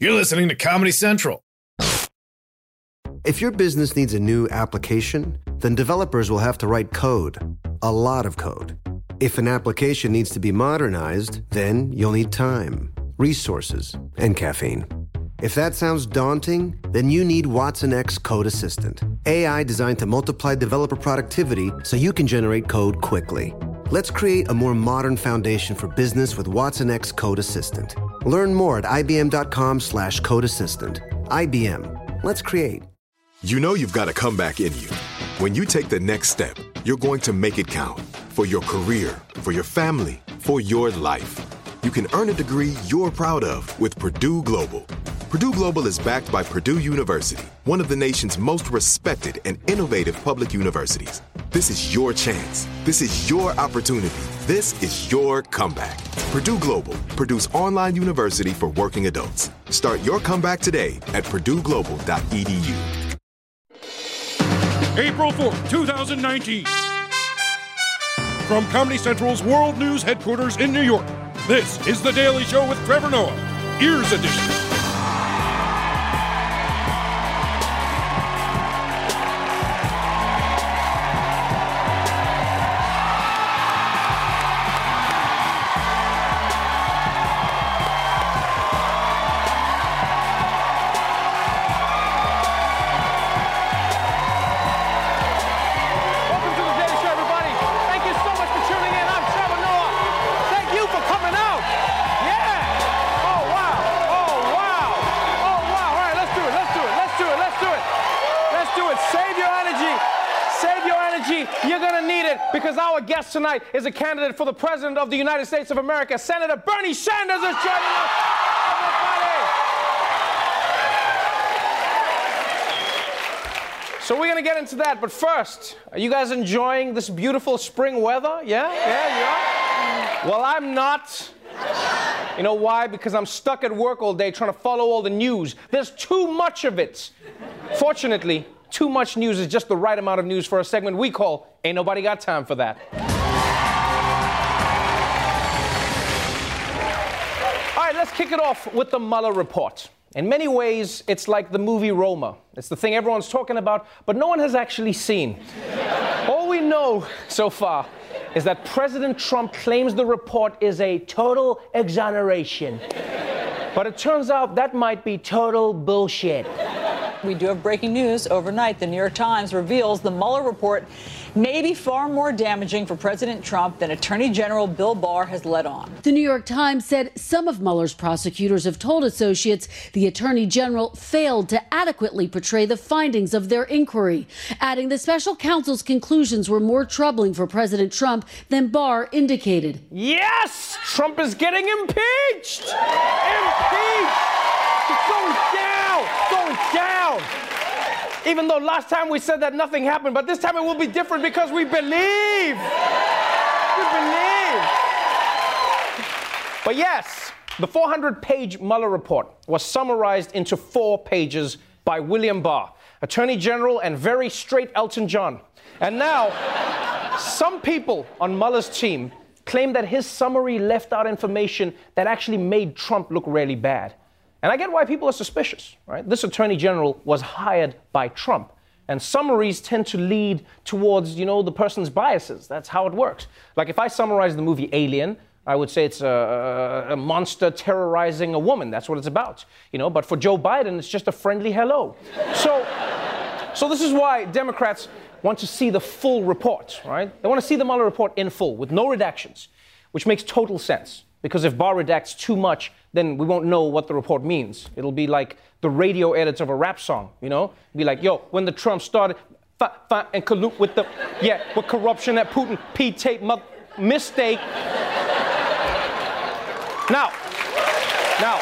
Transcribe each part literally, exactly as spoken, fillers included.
You're listening to Comedy Central. If your business needs a new application, then developers will have to write code. A lot of code. If an application needs to be modernized, then you'll need time, resources, and caffeine. If that sounds daunting, then you need Watson X Code Assistant. A I designed to multiply developer productivity so you can generate code quickly. Let's create a more modern foundation for business with Watson X Code Assistant. Learn more at ibm.com slash code assistant. I B M. Let's create. You know you've got a comeback in you. When you take the next step, you're going to make it count. For your career, for your family, for your life. You can earn a degree you're proud of with Purdue Global. Purdue Global is backed by Purdue University, one of the nation's most respected and innovative public universities. This is your chance. This is your opportunity. This is your comeback. Purdue Global, Purdue's online university for working adults. Start your comeback today at purdue global dot e d u. April fourth, two thousand nineteen. From Comedy Central's World News headquarters in New York, this is The Daily Show with Trevor Noah, Ears Edition. Because our guest tonight is a candidate for the President of the United States of America. Senator Bernie Sanders is joining us. Everybody. So we're going to get into that, but first, are you guys enjoying this beautiful spring weather? Yeah? Yeah, yeah? Well, I'm not. You know why? Because I'm stuck at work all day trying to follow all the news. There's too much of it. Fortunately, too much news is just the right amount of news for a segment we call Ain't Nobody Got Time for That. All right, let's kick it off with the Mueller report. In many ways, it's like the movie Roma. It's the thing everyone's talking about, but no one has actually seen. All we know so far is that President Trump claims the report is a total exoneration. But it turns out that might be total bullshit. We do have breaking news. Overnight, the New York Times reveals the Mueller report may be far more damaging for President Trump than Attorney General Bill Barr has let on. The New York Times said some of Mueller's prosecutors have told associates the Attorney General failed to adequately portray the findings of their inquiry, adding the special counsel's conclusions were more troubling for President Trump than Barr indicated. Yes! Trump is getting impeached! Impeached! It's going down! Going down! Even though last time we said that nothing happened, but this time it will be different because we believe. We believe. But yes, the four hundred page Mueller report was summarized into four pages by William Barr, Attorney General and very straight Elton John. And now, some people on Mueller's team claim that his summary left out information that actually made Trump look really bad. And I get why people are suspicious, right? This Attorney General was hired by Trump. And summaries tend to lead towards, you know, the person's biases. That's how it works. Like if I summarize the movie Alien, I would say it's a, a monster terrorizing a woman. That's what it's about, you know? But for Joe Biden, it's just a friendly hello. So, so this is why Democrats want to see the full report, right? They want to see the Mueller report in full with no redactions, which makes total sense. Because if Barr redacts too much, then we won't know what the report means. It'll be like the radio edits of a rap song, you know? Be like, yo, when the Trump started, fa, fa, and collude with the, yeah, with corruption at Putin, P-tape, mo- mistake. Now, now,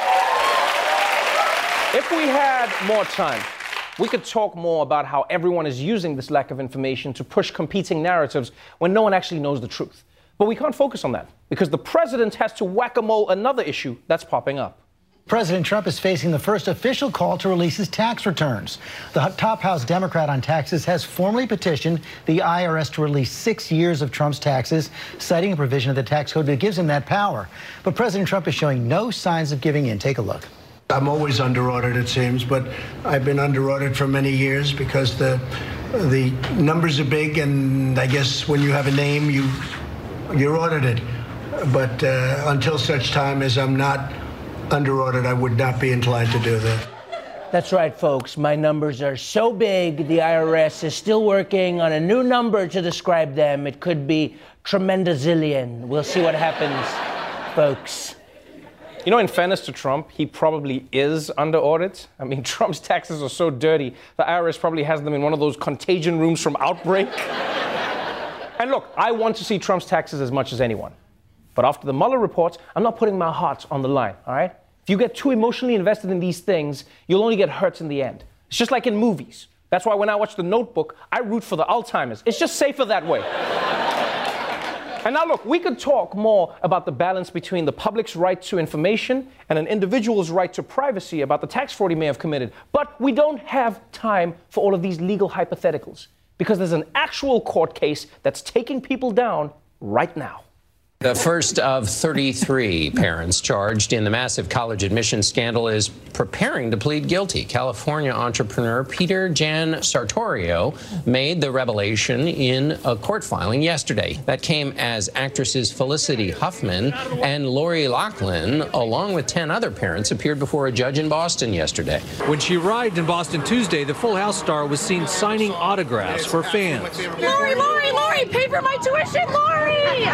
if we had more time, we could talk more about how everyone is using this lack of information to push competing narratives when no one actually knows the truth. But we can't focus on that because the president has to whack-a-mole another issue that's popping up. President Trump is facing the first official call to release his tax returns. The top House Democrat on taxes has formally petitioned the I R S to release six years of Trump's taxes, citing a provision of the tax code that gives him that power. But President Trump is showing no signs of giving in. Take a look. I'm always under audit, it seems, but I've been under audit for many years because the the numbers are big, and I guess when you have a name, you you're audited. But uh, until such time as I'm not under audit, I would not be inclined to do that. That's right, folks. My numbers are so big, the I R S is still working on a new number to describe them. It could be tremendazillion. We'll see what happens, folks. You know, in fairness to Trump, he probably is under audit. I mean, Trump's taxes are so dirty, the I R S probably has them in one of those contagion rooms from Outbreak. And look, I want to see Trump's taxes as much as anyone. But after the Mueller reports, I'm not putting my heart on the line, all right? If you get too emotionally invested in these things, you'll only get hurt in the end. It's just like in movies. That's why when I watch The Notebook, I root for the Alzheimer's. It's just safer that way. And now look, we could talk more about the balance between the public's right to information and an individual's right to privacy about the tax fraud he may have committed. But we don't have time for all of these legal hypotheticals because there's an actual court case that's taking people down right now. The first of thirty-three parents charged in the massive college admission scandal is preparing to plead guilty. California entrepreneur Peter Jan Sartorio made the revelation in a court filing yesterday. That came as actresses Felicity Huffman and Lori Loughlin, along with ten other parents, appeared before a judge in Boston yesterday. When she arrived in Boston Tuesday, the Full House star was seen signing autographs for fans. Lori, Lori, Lori, pay for my tuition, Lori!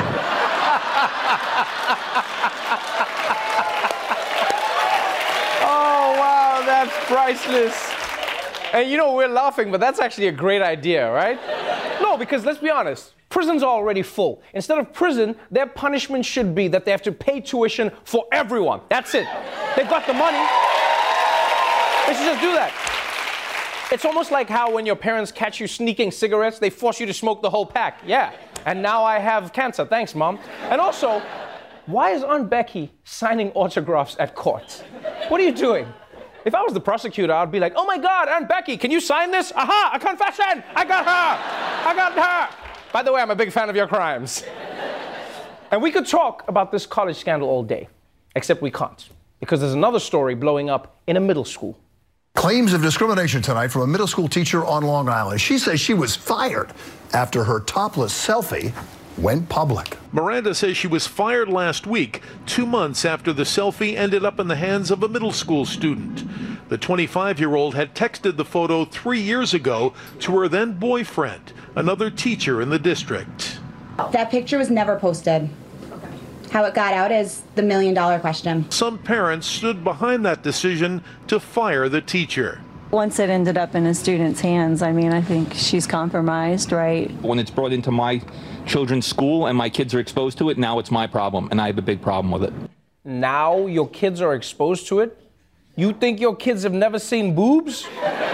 Oh, wow, that's priceless. And you know, we're laughing, but that's actually a great idea, right? No, because let's be honest, prisons are already full. Instead of prison, their punishment should be that they have to pay tuition for everyone. That's it. They've got the money. They should just do that. It's almost like how when your parents catch you sneaking cigarettes, they force you to smoke the whole pack. Yeah. And now I have cancer. Thanks, Mom. And also, why is Aunt Becky signing autographs at court? What are you doing? If I was the prosecutor, I'd be like, oh my God, Aunt Becky, can you sign this? Aha, a confession! I got her! I got her! By the way, I'm a big fan of your crimes. And we could talk about this college scandal all day, except we can't, because there's another story blowing up in a middle school. Claims of discrimination tonight from a middle school teacher on Long Island. She says she was fired after her topless selfie went public. Miranda says she was fired last week, two months after the selfie ended up in the hands of a middle school student. The twenty-five-year-old had texted the photo three years ago to her then boyfriend, another teacher in the district. That picture was never posted. How it got out is the million dollar question. Some parents stood behind that decision to fire the teacher. Once it ended up in a student's hands, I mean, I think she's compromised, right? When it's brought into my children's school and my kids are exposed to it, now it's my problem, and I have a big problem with it. Now your kids are exposed to it? You think your kids have never seen boobs?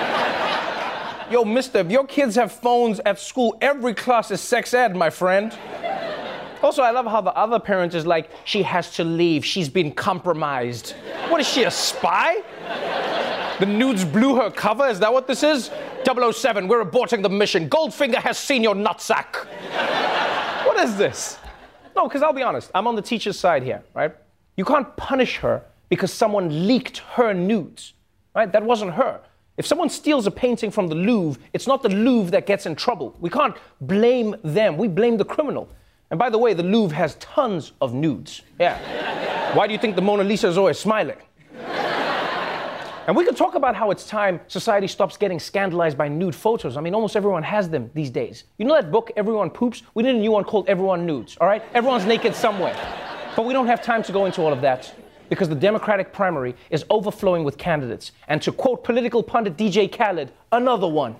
Yo, mister, if your kids have phones at school, every class is sex ed, my friend. Also, I love how the other parent is like, she has to leave, she's been compromised. What is she, a spy? The nudes blew her cover, is that what this is? double oh seven, we're aborting the mission. Goldfinger has seen your nutsack. What is this? No, because I'll be honest, I'm on the teacher's side here, right? You can't punish her because someone leaked her nudes, right? That wasn't her. If someone steals a painting from the Louvre, it's not the Louvre that gets in trouble. We can't blame them, we blame the criminal. And by the way, the Louvre has tons of nudes. Yeah. Why do you think the Mona Lisa is always smiling? And we could talk about how it's time society stops getting scandalized by nude photos. I mean, almost everyone has them these days. You know that book, Everyone Poops? We did a new one called Everyone Nudes, all right? Everyone's naked somewhere. But we don't have time to go into all of that because the Democratic primary is overflowing with candidates. And to quote political pundit D J Khaled, another one.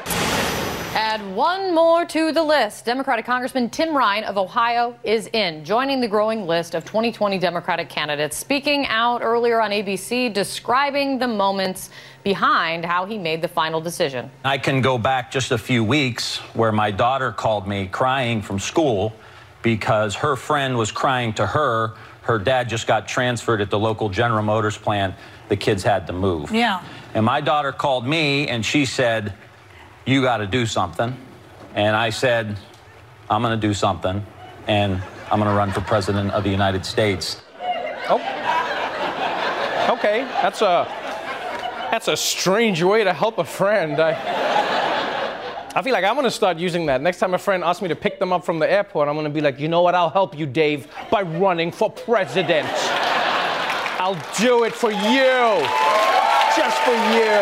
Add one more to the list. Democratic Congressman Tim Ryan of Ohio is in, joining the growing list of twenty twenty Democratic candidates, speaking out earlier on A B C, describing the moments behind how he made the final decision. I can go back just a few weeks where my daughter called me crying from school because her friend was crying to her. Her dad just got transferred at the local General Motors plant. The kids had to move. Yeah. And my daughter called me and she said, you got to do something. And I said, I'm going to do something, and I'm going to run for president of the United States. Oh. Okay, that's a that's a strange way to help a friend. I, I feel like I'm gonna start using that. Next time a friend asks me to pick them up from the airport, I'm gonna be like, you know what, I'll help you, Dave, by running for president. I'll do it for you. Just for you.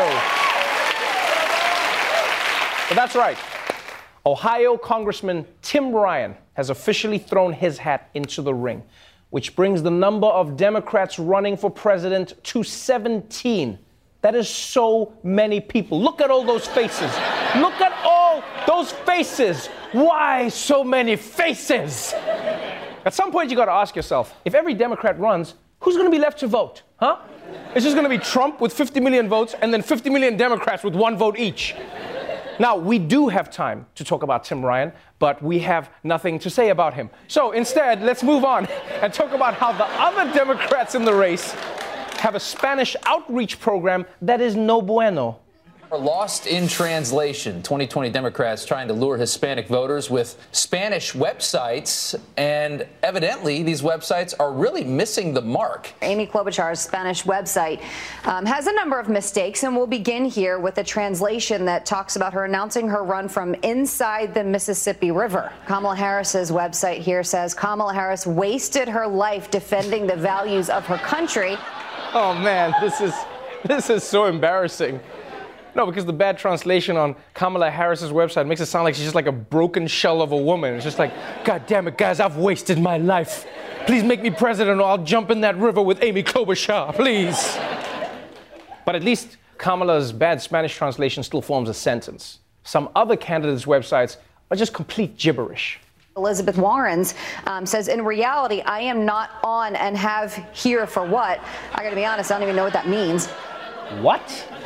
But that's right. Ohio Congressman Tim Ryan has officially thrown his hat into the ring, which brings the number of Democrats running for president to seventeen. That is so many people. Look at all those faces. Look at all those faces. Why so many faces? At some point, you got to ask yourself, if every Democrat runs, who's going to be left to vote? Huh? It's just going to be Trump with fifty million votes and then fifty million Democrats with one vote each. Now, we do have time to talk about Tim Ryan, but we have nothing to say about him. So instead, let's move on and talk about how the other Democrats in the race have a Spanish outreach program that is no bueno. Lost in translation. twenty twenty Democrats trying to lure Hispanic voters with Spanish websites, and evidently these websites are really missing the mark. Amy Klobuchar's Spanish website um, has a number of mistakes, and we'll begin here with a translation that talks about her announcing her run from inside the Mississippi River. Kamala Harris's website here says Kamala Harris wasted her life defending the values of her country. Oh man, this is this is so embarrassing. No, because the bad translation on Kamala Harris's website makes it sound like she's just like a broken shell of a woman. It's just like, God damn it, guys, I've wasted my life. Please make me president or I'll jump in that river with Amy Klobuchar, please. But at least Kamala's bad Spanish translation still forms a sentence. Some other candidates' websites are just complete gibberish. Elizabeth Warren's um, says, in reality, I am not on and have here for what? I gotta be honest, I don't even know what that means. What?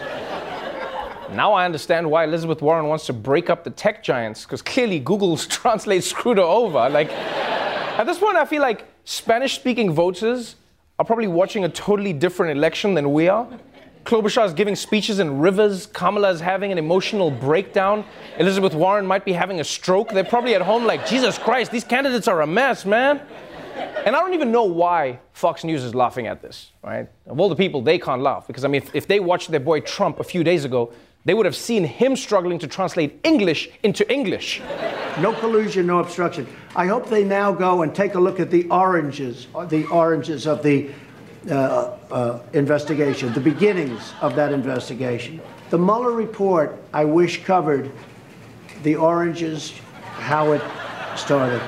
Now I understand why Elizabeth Warren wants to break up the tech giants, because clearly Google's Translate screwed her over. Like, at this point, I feel like Spanish-speaking voters are probably watching a totally different election than we are. Klobuchar is giving speeches in rivers. Kamala is having an emotional breakdown. Elizabeth Warren might be having a stroke. They're probably at home like, Jesus Christ, these candidates are a mess, man. And I don't even know why Fox News is laughing at this, right? Of all the people, they can't laugh. Because, I mean, if, if they watched their boy Trump a few days ago, they would have seen him struggling to translate English into English. No collusion, no obstruction. I hope they now go and take a look at the oranges, the oranges of the uh, uh, investigation, the beginnings of that investigation. The Mueller report, I wish, covered the oranges, how it started.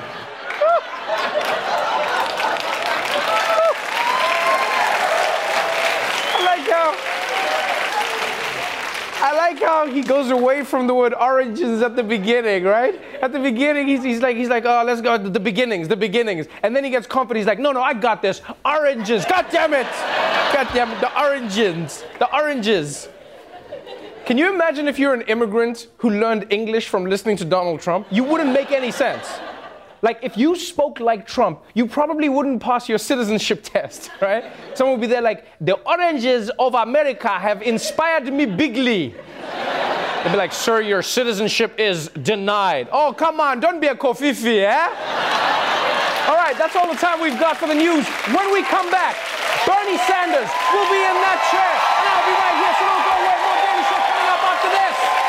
I like how he goes away from the word oranges at the beginning, right? At the beginning, he's, he's like, he's like, oh, let's go to the beginnings, the beginnings. And then he gets confident. He's like, no, no, I got this. Oranges. God damn it. God damn it. The oranges. The oranges. Can you imagine if you're an immigrant who learned English from listening to Donald Trump? You wouldn't make any sense. Like, if you spoke like Trump, you probably wouldn't pass your citizenship test, right? Someone would be there like, the oranges of America have inspired me bigly. They'd be like, sir, your citizenship is denied. Oh, come on, don't be a kofifi, eh? All right, that's all the time we've got for the news. When we come back, Bernie Sanders will be in that chair, and I'll be right here, so don't go away. More Daily Show coming up after this.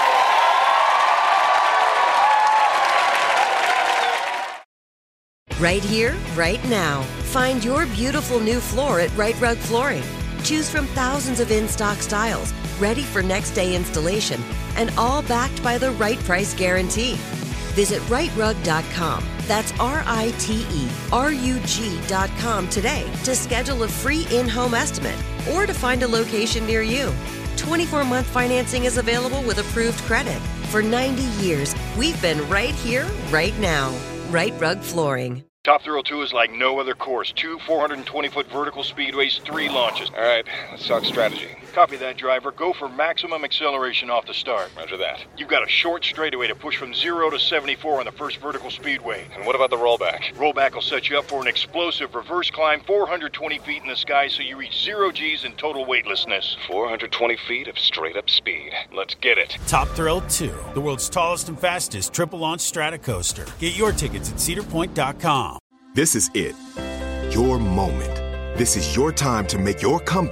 Right here, right now. Find your beautiful new floor at Right Rug Flooring. Choose from thousands of in-stock styles, ready for next day installation, and all backed by the right price guarantee. Visit right rug dot com. That's R I T E R U G dot com today to schedule a free in-home estimate or to find a location near you. twenty-four month financing is available with approved credit. For ninety years, we've been right here, right now. Right Rug Flooring. Top Thrill two is like no other course. Two four hundred twenty foot vertical speedways, three launches. All right, let's talk strategy. Copy that, driver. Go for maximum acceleration off the start. Roger that. You've got a short straightaway to push from zero to seventy-four on the first vertical speedway. And what about the rollback? Rollback will set you up for an explosive reverse climb four hundred twenty feet in the sky so you reach zero G's in total weightlessness. four hundred twenty feet of straight-up speed. Let's get it. Top Thrill two, the world's tallest and fastest triple-launch stratocoaster. Get your tickets at cedar point dot com. This is it. Your moment. This is your time to make your comeback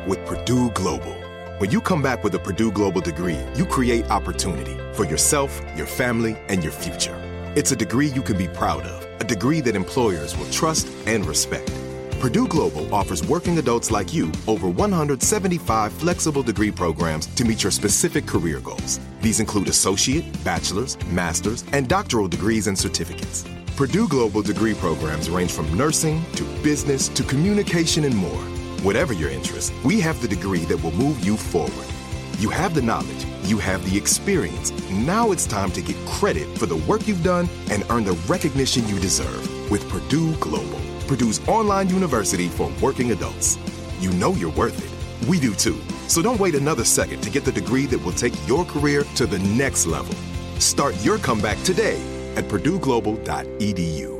with Purdue Global. When you come back with a Purdue Global degree, you create opportunity for yourself, your family, and your future. It's a degree you can be proud of, a degree that employers will trust and respect. Purdue Global offers working adults like you over one hundred seventy-five flexible degree programs to meet your specific career goals. These include associate, bachelor's, master's, and doctoral degrees and certificates. Purdue Global degree programs range from nursing to business to communication and more. Whatever your interest, we have the degree that will move you forward. You have the knowledge, you have the experience. Now it's time to get credit for the work you've done and earn the recognition you deserve with Purdue Global, Purdue's online university for working adults. You know you're worth it. We do too. So don't wait another second to get the degree that will take your career to the next level. Start your comeback today at purdue global dot e d u.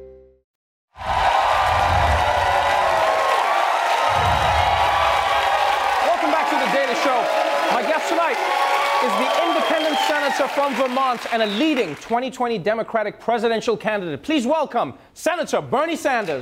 Is the independent senator from Vermont and a leading twenty twenty Democratic presidential candidate. Please welcome Senator Bernie Sanders.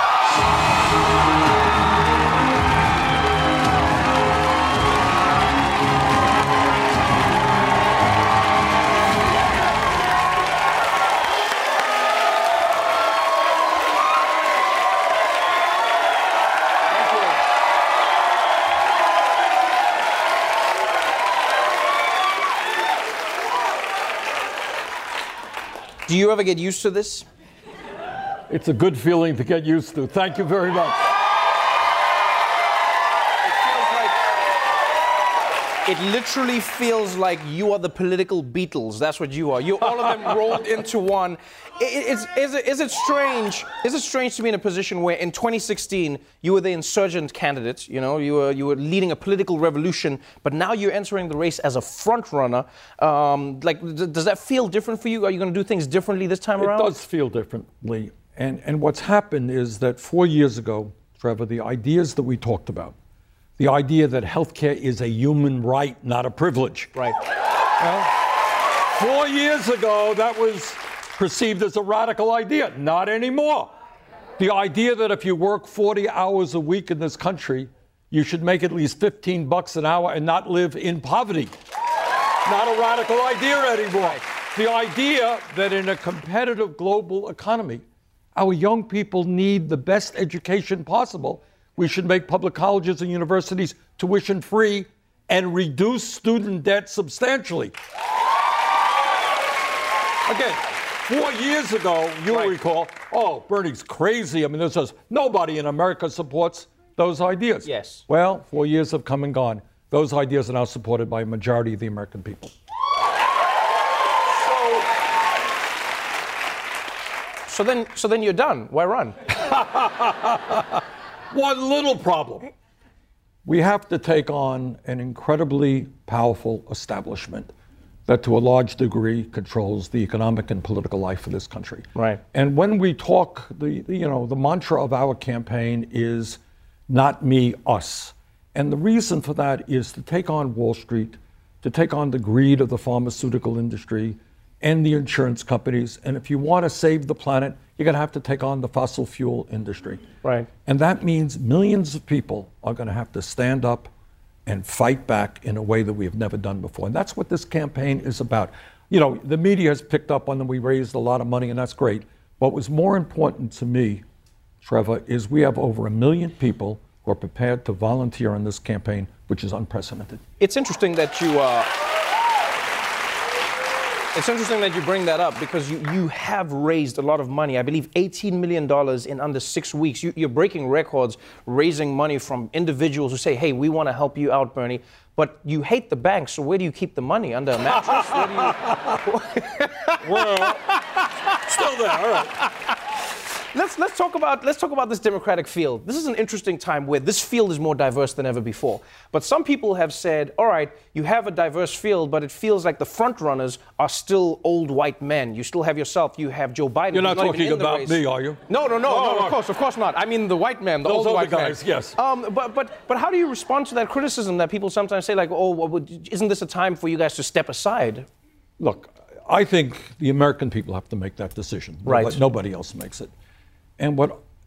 Do you ever get used to this? It's a good feeling to get used to. Thank you very much. It literally feels like you are the political Beatles. That's what you are. You all of them rolled into one. It, it's, is, it, is it strange? Is it strange to be in a position where in twenty sixteen you were the insurgent candidate? You know, you were you were leading a political revolution, but now you're entering the race as a front runner. Um, like, d- does that feel different for you? Are you going to do things differently this time it around? It does feel differently, and and what's happened is that four years ago, Trevor, the ideas that we talked about. The idea that healthcare is a human right, not a privilege. Right. Well, four years ago, that was perceived as a radical idea. Not anymore. The idea that if you work forty hours a week in this country, you should make at least fifteen bucks an hour and not live in poverty. Not a radical idea anymore. The idea that in a competitive global economy, our young people need the best education possible. We should make public colleges and universities tuition free and reduce student debt substantially. Again, four years ago, you'll right. recall, oh, Bernie's crazy. I mean, there's just nobody in America supports those ideas. Yes. Well, four years have come and gone. Those ideas are now supported by a majority of the American people. So, so then, so then you're done. Why run? One little problem. We have to take on an incredibly powerful establishment that to a large degree controls the economic and political life of this country. Right. And when we talk, the, the you know, the mantra of our campaign is not me, us. And the reason for that is to take on Wall Street, to take on the greed of the pharmaceutical industry and the insurance companies. And if you want to save the planet, you're going to have to take on the fossil fuel industry. Right. And that means millions of people are going to have to stand up and fight back in a way that we have never done before. And that's what this campaign is about. You know, the media has picked up on that we raised a lot of money, and that's great. What was more important to me, Trevor, is we have over a million people who are prepared to volunteer in this campaign, which is unprecedented. It's interesting that you... Uh... It's interesting that you bring that up because you, you have raised a lot of money. I believe eighteen million dollars in under six weeks. You, you're breaking records raising money from individuals who say, hey, we want to help you out, Bernie. But you hate the bank, so where do you keep the money? Under a mattress? Where do you... Well, still there, all right. Let's let's talk about let's talk about this Democratic field. This is an interesting time where this field is more diverse than ever before. But some people have said, all right, you have a diverse field, but it feels like the front runners are still old white men. You still have yourself. You have Joe Biden. You're not, not talking about race. me, are you? No, no, no, oh, no. Of course, of course not. I mean the white men, the Those old white guys, men. Yes. Um, but but but how do you respond to that criticism that people sometimes say, like, oh, well, isn't this a time for you guys to step aside? Look, I think the American people have to make that decision. Right. Nobody else makes it. And what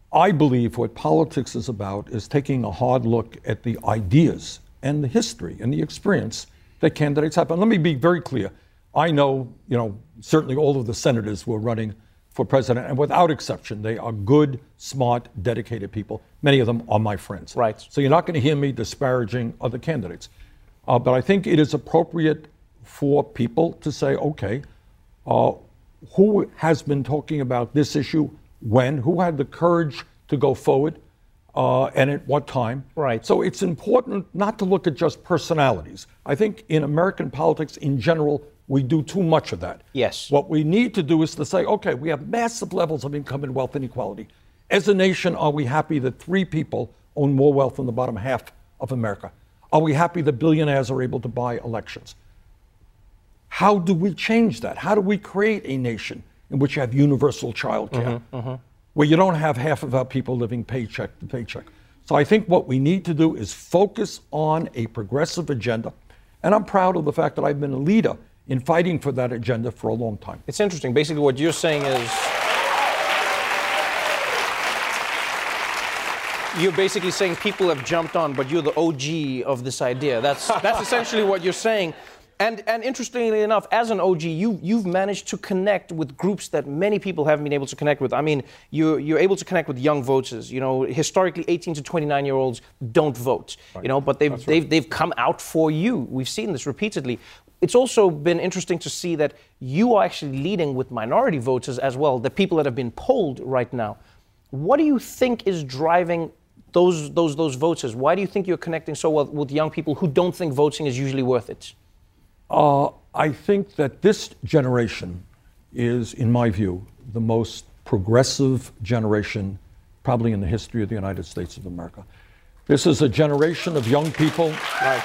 I believe what politics is about is taking a hard look at the ideas and the history and the experience that candidates have. And let me be very clear. I know, you know, certainly all of the senators who are running for president, and without exception, they are good, smart, dedicated people. Many of them are my friends. Right. So you're not going to hear me disparaging other candidates. Uh, but I think it is appropriate for people to say, okay, uh, who has been talking about this issue when, who had the courage to go forward, uh, and at what time. Right. So it's important not to look at just personalities. I think in American politics in general, we do too much of that. Yes. What we need to do is to say, okay, we have massive levels of income and wealth inequality. As a nation, are we happy that three people own more wealth than the bottom half of America? Are we happy that billionaires are able to buy elections? How do we change that? How do we create a nation in which you have universal child care, Mm-hmm, mm-hmm. where you don't have half of our people living paycheck to paycheck? So I think what we need to do is focus on a progressive agenda. And I'm proud of the fact that I've been a leader in fighting for that agenda for a long time. It's interesting. Basically, what you're saying is you're basically saying people have jumped on, but you're the O G of this idea. That's that's essentially what you're saying. And and interestingly enough, as an O G, you you've managed to connect with groups that many people haven't been able to connect with. I mean, you're you're able to connect with young voters. You know, historically, eighteen to twenty-nine year olds don't vote. Right. You know, but they've right. they've they've come out for you. We've seen this repeatedly. It's also been interesting to see that you are actually leading with minority voters as well, the people that have been polled right now. What do you think is driving those those those voters? Why do you think you're connecting so well with young people who don't think voting is usually worth it? Uh, I think that this generation is, in my view, the most progressive generation probably in the history of the United States of America. This is a generation of young people right.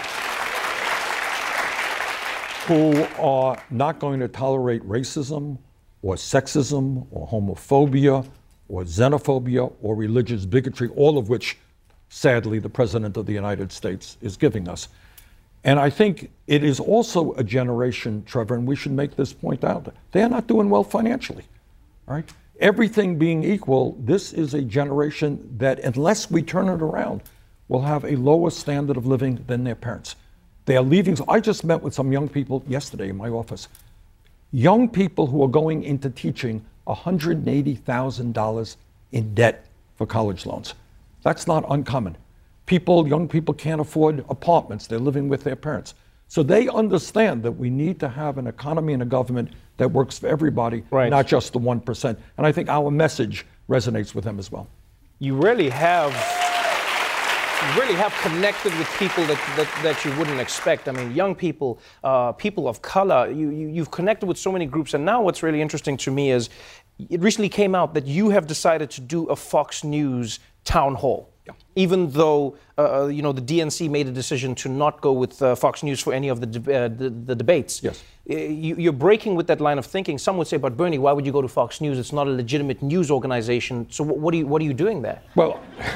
who are not going to tolerate racism or sexism or homophobia or xenophobia or religious bigotry, all of which, sadly, the President of the United States is giving us. And I think it is also a generation, Trevor, and we should make this point out, they are not doing well financially, all right? Everything being equal, this is a generation that, unless we turn it around, will have a lower standard of living than their parents. They are leaving. So I just met with some young people yesterday in my office. Young people who are going into teaching one hundred eighty thousand dollars in debt for college loans. That's not uncommon. People, young people can't afford apartments. They're living with their parents. So they understand that we need to have an economy and a government that works for everybody, right. not just the one percent. And I think our message resonates with them as well. You really have, you really have connected with people that, that, that you wouldn't expect. I mean, young people, uh, people of color, you, you, you've connected with so many groups. And now what's really interesting to me is it recently came out that you have decided to do a Fox News town hall. Yeah. Even though, uh, you know, the D N C made a decision to not go with uh, Fox News for any of the, de- uh, the, the debates. Yes. Uh, you, you're breaking with that line of thinking. Some would say, but Bernie, why would you go to Fox News? It's not a legitimate news organization. So what, what, are, you, what are you doing there? Well,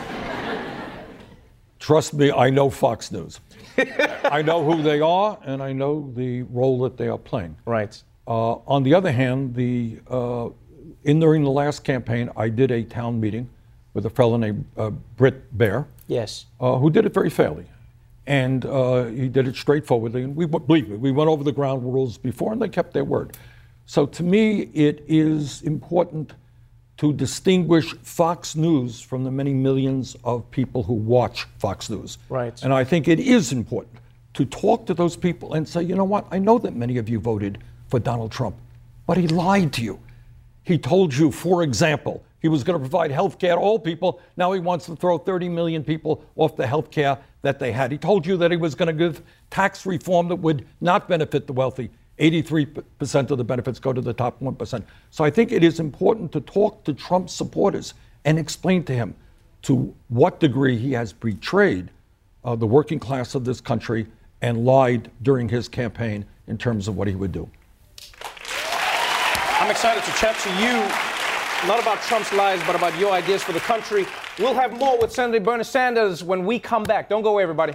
trust me, I know Fox News. I know who they are, and I know the role that they are playing. Right. Uh, on the other hand, the uh, in during the last campaign, I did a town meeting with a fellow named uh, Britt Baer, yes, uh, who did it very fairly. And uh, he did it straightforwardly. And we, believe me, we went over the ground rules before and they kept their word. So to me, it is important to distinguish Fox News from the many millions of people who watch Fox News. Right. And I think it is important to talk to those people and say, you know what, I know that many of you voted for Donald Trump, but he lied to you. He told you, for example, he was going to provide health care to all people. Now he wants to throw thirty million people off the health care that they had. He told you that he was going to give tax reform that would not benefit the wealthy. eighty-three percent of the benefits go to the top one percent. So I think it is important to talk to Trump's supporters and explain to him to what degree he has betrayed uh, the working class of this country and lied during his campaign in terms of what he would do. I'm excited to chat to you, not about Trump's lies, but about your ideas for the country. We'll have more with Senator Bernie Sanders when we come back. Don't go away, everybody.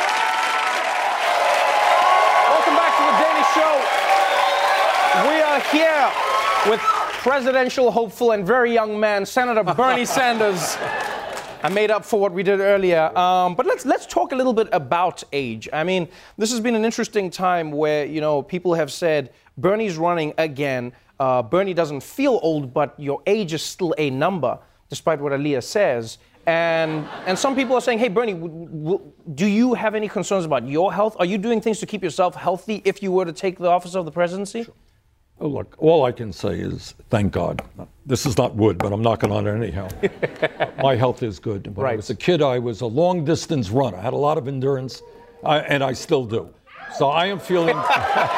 Welcome back to The Daily Show. We are here with presidential hopeful and very young man, Senator Bernie Sanders. I made up for what we did earlier. Um, but let's let's talk a little bit about age. I mean, this has been an interesting time where, you know, people have said Bernie's running again. Uh, Bernie doesn't feel old, but your age is still a number, despite what Aaliyah says. And and some people are saying, hey, Bernie, w- w- do you have any concerns about your health? Are you doing things to keep yourself healthy if you were to take the office of the presidency? Sure. Oh, look, all I can say is thank God. This is not wood, but I'm knocking on it anyhow. My health is good. When right. I was a kid, I was a long-distance runner. I had a lot of endurance, uh, and I still do. So I am feeling... Not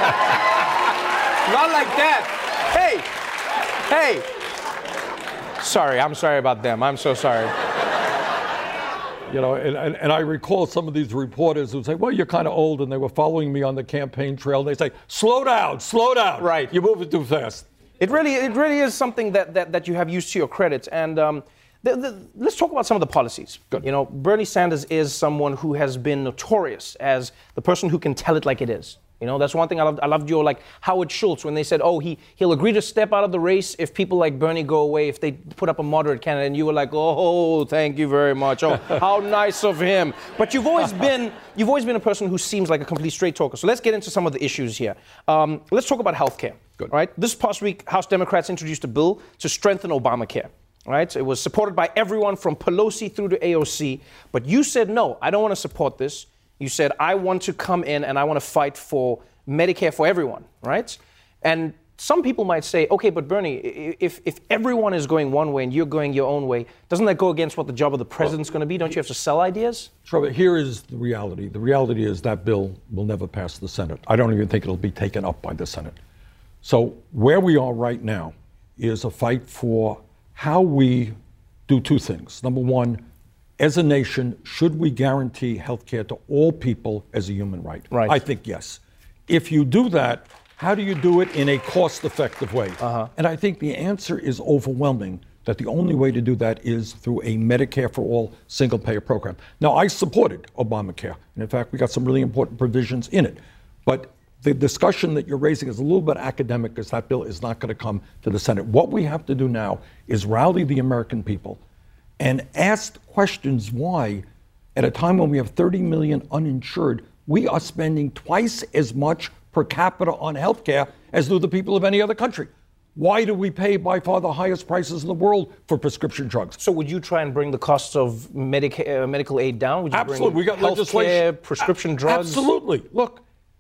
like that. Hey, hey. Sorry, I'm sorry about them. I'm so sorry. You know, and, and, and I recall some of these reporters who say, well, you're kind of old, and they were following me on the campaign trail. They say, slow down, slow down. Right. You're moving too fast. It really, it really is something that, that, that you have used to your credit. And um, the, the, let's talk about some of the policies. Good. You know, Bernie Sanders is someone who has been notorious as the person who can tell it like it is. You know, that's one thing I loved. I loved your, like, Howard Schultz, when they said, oh, he, he'll agree to step out of the race if people like Bernie go away, if they put up a moderate candidate. And you were like, oh, thank you very much. Oh, how nice of him. But you've always been, you've always been a person who seems like a complete straight talker. So let's get into some of the issues here. Um, let's talk about health care. Good. Right? This past week, House Democrats introduced a bill to strengthen Obamacare. Right? It was supported by everyone from Pelosi through to A O C. But you said, no, I don't want to support this. You said, I want to come in and I want to fight for Medicare for everyone, right? And some people might say, okay, but Bernie, if, if everyone is going one way and you're going your own way, doesn't that go against what the job of the president's going to be? Don't you have to sell ideas? Trevor, here is the reality. The reality is that bill will never pass the Senate. I don't even think it'll be taken up by the Senate. So where we are right now is a fight for how we do two things. Number one, as a nation, should we guarantee health care to all people as a human right? Right. I think yes. If you do that, how do you do it in a cost-effective way? Uh-huh. And I think the answer is overwhelming, that the only way to do that is through a Medicare for all single-payer program. Now, I supported Obamacare. And in fact, we got some really important provisions in it. But the discussion that you're raising is a little bit academic, because that bill is not going to come to the Senate. What we have to do now is rally the American people and ask questions why, at a time when we have thirty million uninsured, we are spending twice as much per capita on health care as do the people of any other country. Why do we pay by far the highest prices in the world for prescription drugs? So would you try and bring the costs of Medica- uh, medical aid down? Would you Absolutely. Bring we got health legislation. Care, prescription drugs? Absolutely. Look,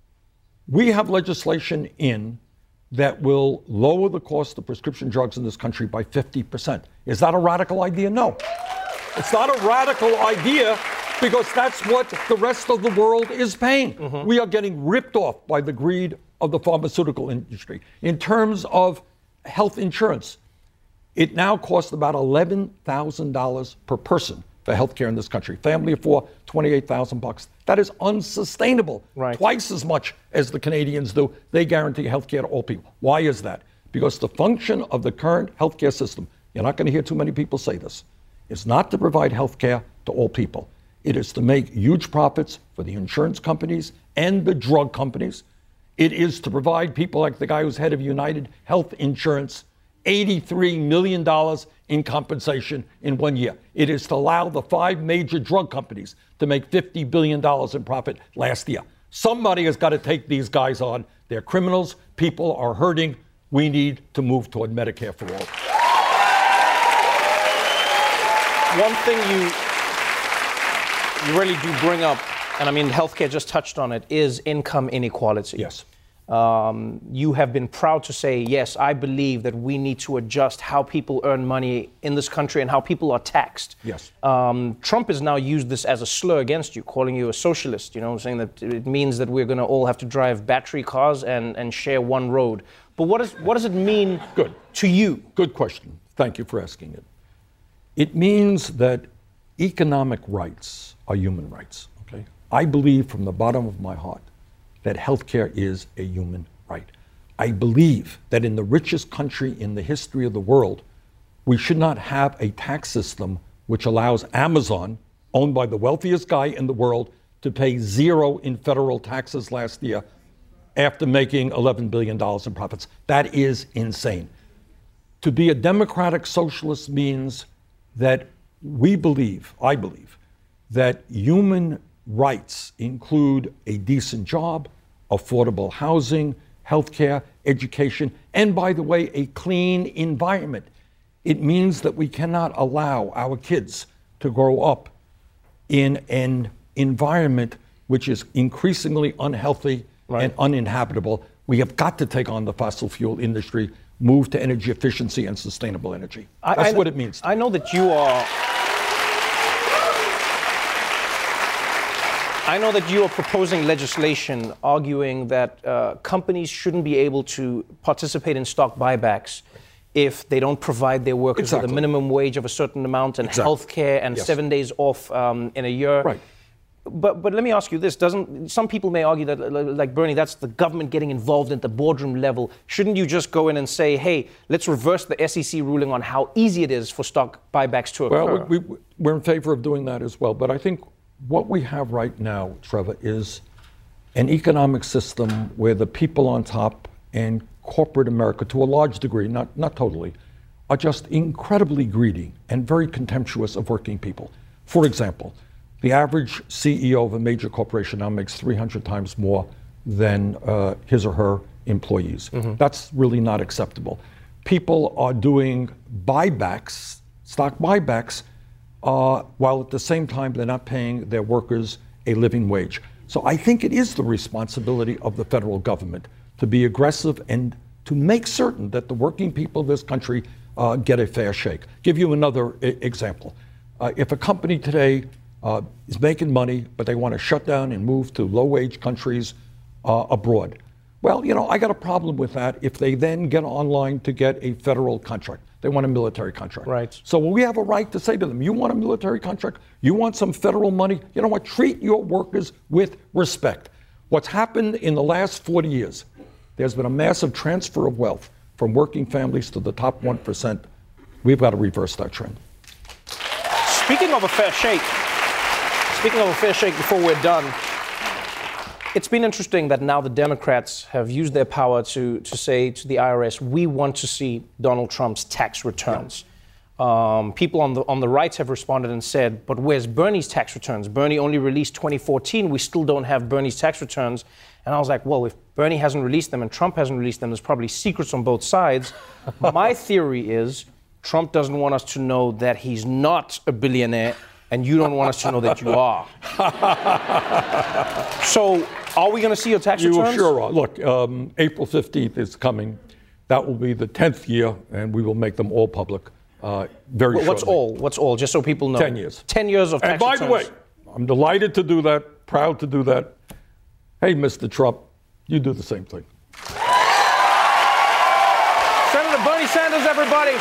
we have legislation in that will lower the cost of prescription drugs in this country by fifty percent. Is that a radical idea? No. It's not a radical idea, because that's what the rest of the world is paying. Mm-hmm. We are getting ripped off by the greed of the pharmaceutical industry. In terms of health insurance, it now costs about eleven thousand dollars per person for health care in this country. Family of four, twenty-eight thousand bucks. That is unsustainable. Right. Twice as much as the Canadians do. They guarantee health care to all people. Why is that? Because the function of the current health care system, you're not going to hear too many people say this, is not to provide health care to all people. It is to make huge profits for the insurance companies and the drug companies. It is to provide people like the guy who's head of United Health Insurance eighty-three million dollars in compensation in one year. It is to allow the five major drug companies to make fifty billion dollars in profit last year. Somebody has got to take these guys on. They're criminals. People are hurting. We need to move toward Medicare for all. One thing you you really do bring up, and I mean, healthcare just touched on it, is income inequality. Yes. Um, you have been proud to say, yes, I believe that we need to adjust how people earn money in this country and how people are taxed. Yes. Um, Trump has now used this as a slur against you, calling you a socialist, you know, saying that it means that we're going to all have to drive battery cars and, and share one road. But what, is, what does it mean Good. to you? Good question. Thank you for asking it. It means that economic rights are human rights, okay? I believe from the bottom of my heart that healthcare is a human right. I believe that in the richest country in the history of the world, we should not have a tax system which allows Amazon, owned by the wealthiest guy in the world, to pay zero in federal taxes last year, after making eleven billion dollars in profits. That is insane. To be a democratic socialist means that we believe, I believe, that human rights include a decent job, affordable housing, healthcare, education, and by the way, a clean environment. It means that we cannot allow our kids to grow up in an environment which is increasingly unhealthy right. and uninhabitable. We have got to take on the fossil fuel industry, move to energy efficiency and sustainable energy. That's I, I, what it means. I know that you are... I know that you are proposing legislation arguing that uh, companies shouldn't be able to participate in stock buybacks if they don't provide their workers exactly. with a minimum wage of a certain amount and exactly. health care and yes. seven days off um, in a year. Right. But but let me ask you this: Doesn't some people may argue that, like Bernie, that's the government getting involved at the boardroom level? Shouldn't you just go in and say, hey, let's reverse the S E C ruling on how easy it is for stock buybacks to occur? Well, we, we, we're in favor of doing that as well. But I think what we have right now, Trevor, is an economic system where the people on top and corporate America, to a large degree, not not totally, are just incredibly greedy and very contemptuous of working people. For example, the average C E O of a major corporation now makes three hundred times more than uh, his or her employees. Mm-hmm. That's really not acceptable. People are doing buybacks, stock buybacks, uh, while at the same time they're not paying their workers a living wage. So I think it is the responsibility of the federal government to be aggressive and to make certain that the working people of this country uh, get a fair shake. Give you another I- example. Uh, if a company today Uh, is making money, but they want to shut down and move to low-wage countries uh, abroad. Well, you know, I got a problem with that if they then get online to get a federal contract. They want a military contract. Right. So we have a right to say to them, you want a military contract? You want some federal money? You know what? Treat your workers with respect. What's happened in the last forty years, there's been a massive transfer of wealth from working families to the top one percent. We've got to reverse that trend. Speaking of a fair shake, Speaking of a fair shake before we're done, it's been interesting that now the Democrats have used their power to, to say to the I R S, we want to see Donald Trump's tax returns. Um, people on the on the right have responded and said, but where's Bernie's tax returns? Bernie only released twenty fourteen. We still don't have Bernie's tax returns. And I was like, well, if Bernie hasn't released them and Trump hasn't released them, there's probably secrets on both sides. My theory is Trump doesn't want us to know that he's not a billionaire, and you don't want us to know that you are. So, are we going to see your tax you returns? You sure are. Look, um, April fifteenth is coming. That will be the tenth year, and we will make them all public uh, very well, What's shortly. all? What's all? Just so people know. Ten years. Ten years of tax and by returns. the way, I'm delighted to do that, proud to do that. Hey, Mister Trump, you do the same thing. Senator Bernie Sanders, everybody.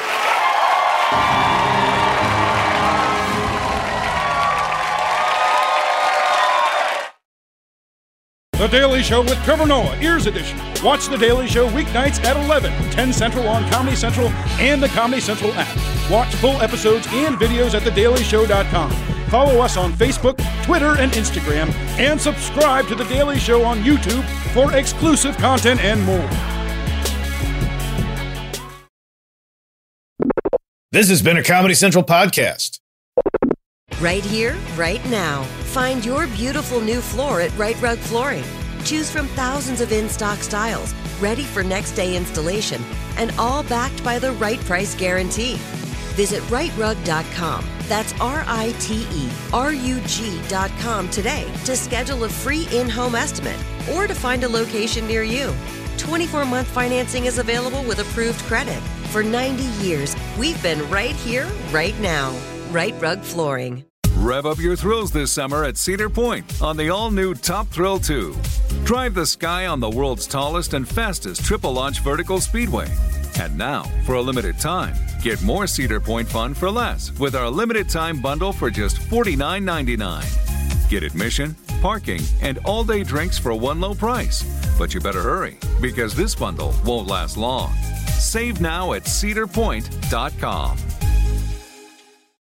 The Daily Show with Trevor Noah, Ears Edition. Watch The Daily Show weeknights at eleven, ten Central on Comedy Central and the Comedy Central app. Watch full episodes and videos at the daily show dot com. Follow us on Facebook, Twitter, and Instagram, and subscribe to The Daily Show on YouTube for exclusive content and more. This has been a Comedy Central podcast. Right here, right now. Find your beautiful new floor at Right Rug Flooring. Choose from thousands of in-stock styles, ready for next day installation, and all backed by the right price guarantee. Visit right rug dot com. That's R I T E R U G dot com today to schedule a free in-home estimate or to find a location near you. twenty-four month financing is available with approved credit. For ninety years, we've been right here, right now. Right Rug Flooring. Rev up your thrills this summer at Cedar Point on the all-new Top Thrill two. Drive the sky on the world's tallest and fastest triple-launch vertical speedway. And now, for a limited time, get more Cedar Point fun for less with our limited-time bundle for just forty-nine ninety-nine. Get admission, parking, and all-day drinks for one low price. But you better hurry, because this bundle won't last long. Save now at cedar point dot com.